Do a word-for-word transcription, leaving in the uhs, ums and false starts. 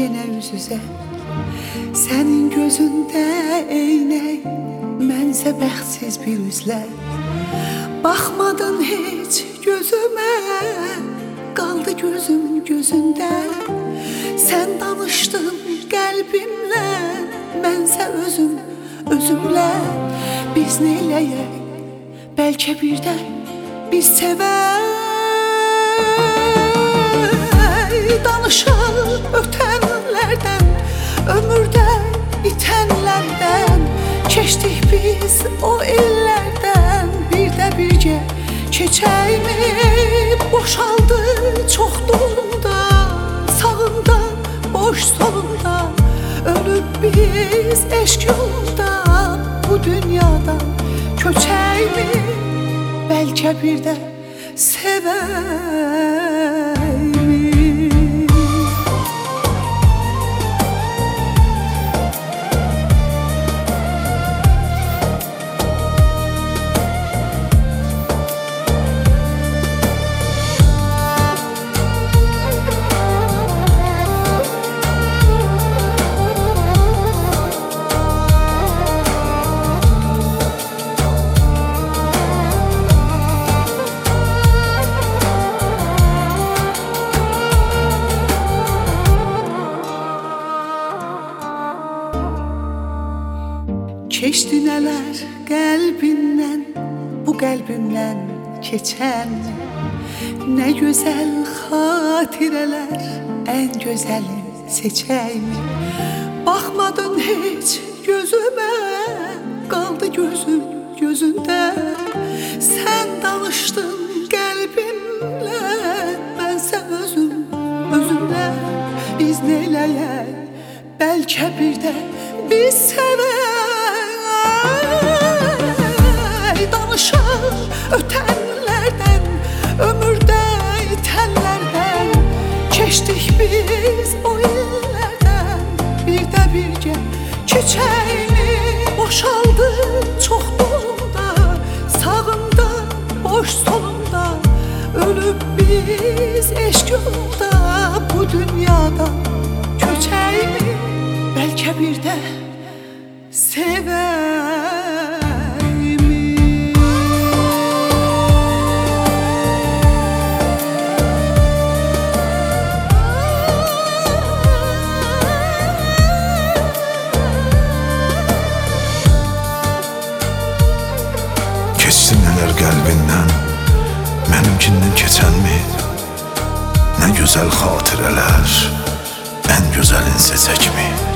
yenə üz-üzə. Sənin gözündə eynək, mənsə bəxtsiz bir üzlər. Baxmadın heç gözümə, qaldı gözüm gözündə. Sən danışdın qəlbimlə, mənsə özüm özümlə. Biz neyləyək, bəlkə birdən biz sevək. Danışaq ötənlərdən, ömürdə itənlərdən. Keçdik biz o illərdən, bir də birgə keçəkmi? Boşaldı çoxluğunda, sağında, boş solunda. Ölüb biz eşq yolunda, bu dünyadan köçəkmi? Bəlkə bir də sevəkmi? Keçdi nələr qəlbindən, bu qəlbimdən keçən. Nə gözəl xatirələr, ən gözəli seçəkmi? Baxmadın heç gözümə, qaldı gözüm gözündə. Sən danışdın qəlbimlə, mənsə özüm özümlə. Biz neyləyək, bəlkə bir də biz sevək. Danışaq ötənlərdən, ömürdə itənlərdən. Keçdik biz o illərdən, bir də birgə keçəkmi? Boşaldı çoxluğunda, sağında, boş solunda. Ölüb biz eşq yolunda, bu dünyadan köçəkmi? Bəlkə bir də sevək. Keçsin nələr qəlbindən, mənimkindən keçənmi? Nə gözəl xatirələr, ən gözəlin seçəkmi?